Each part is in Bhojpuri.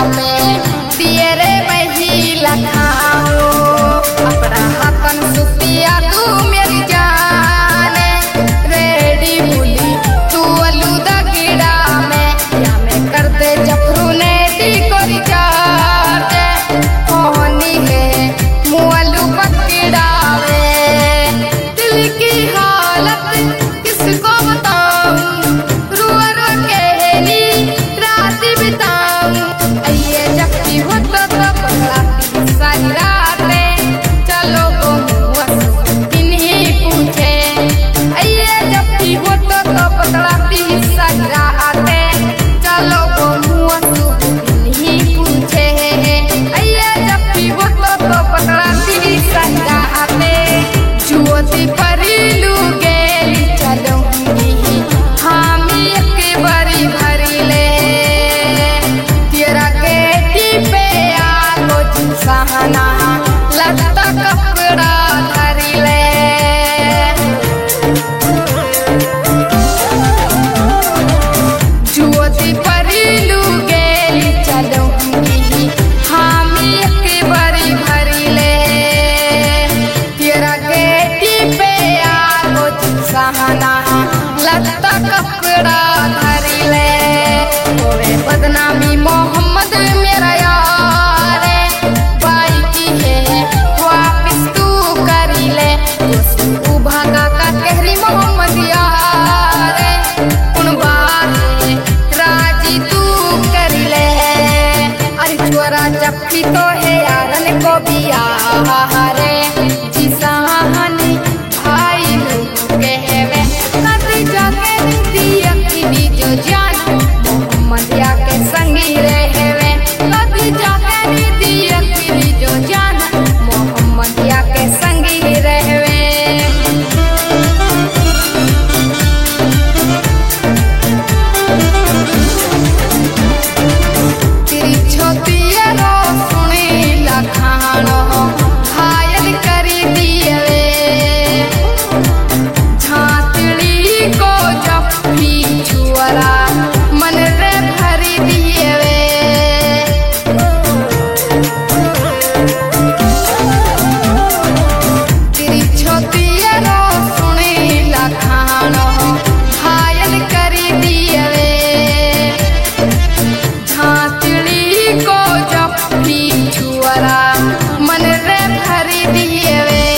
में दिए रे वही लखाओ अपना हाथन सुपिया तू मेरी जाने रेडी बुली तू अलू दगिड़ा में या मैं करते जफरू ने दी कोरी जाते होनी है मुअलू पकड़ावे दिल की हालत किसको बताऊं रुआ रो के नी रात बिताऊं आइए जब की हो तो पकड़ाती सारी रातें चलो वो इन्हीं पूछे आइए जब की हो तो पकड़ाती सारी रातें चलो वो इन्हीं पूछे आइए जब की हो तो पकड़ाती सारी रातें जुओती परिलू गेली चलूंगी हामी एक बारी भरी ले तेरा गेटी पे आगो सहना लत्ता कपड़ा धरी ले जुओती परिलू गेली चलूंगी हामी एक बारी भरी ले तेरा गेटी पे आगो सहना लत्ता कपड़ा धरी ले होवे बदनामी मोहम्मद मेरा यार बाई की है वापिस तू करी ले तू भागा का कहरी मोहम्मद यार उन बारे राजी तू करी ले अरे छोरा जप्पी तो है यारन को भी रे जी सहानी भाई लोग कहवे कभी जाके दिया की जो जान मोहम्मद या के संगी रहवे कभी जाके दिया की जो जान मोहम्मद या के संगी रहवे तेरी छोटी रो सुनी लखानो घायल करी दिए झांतड़ी को जप्पी छुअरा मन रे भरी दिए तेरी छोटी रो सुनी लखानो घायल करी दिए झांतड़ी को जप्पी छुअरा मन रे भरी दिए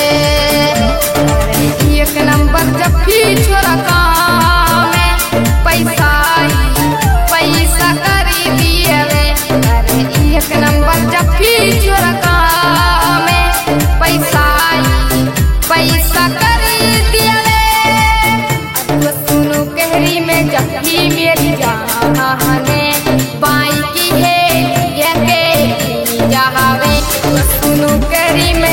एक नंबर जप्पी छोरा काम पैसा पैसा करी दिए अरे एक नंबर जप्पी छोरा काम पैसा पैसा करी दिए अब सुनो कहरी में जप्पी मेरी जाने बाई की है ये के जावे सुनो कहरी में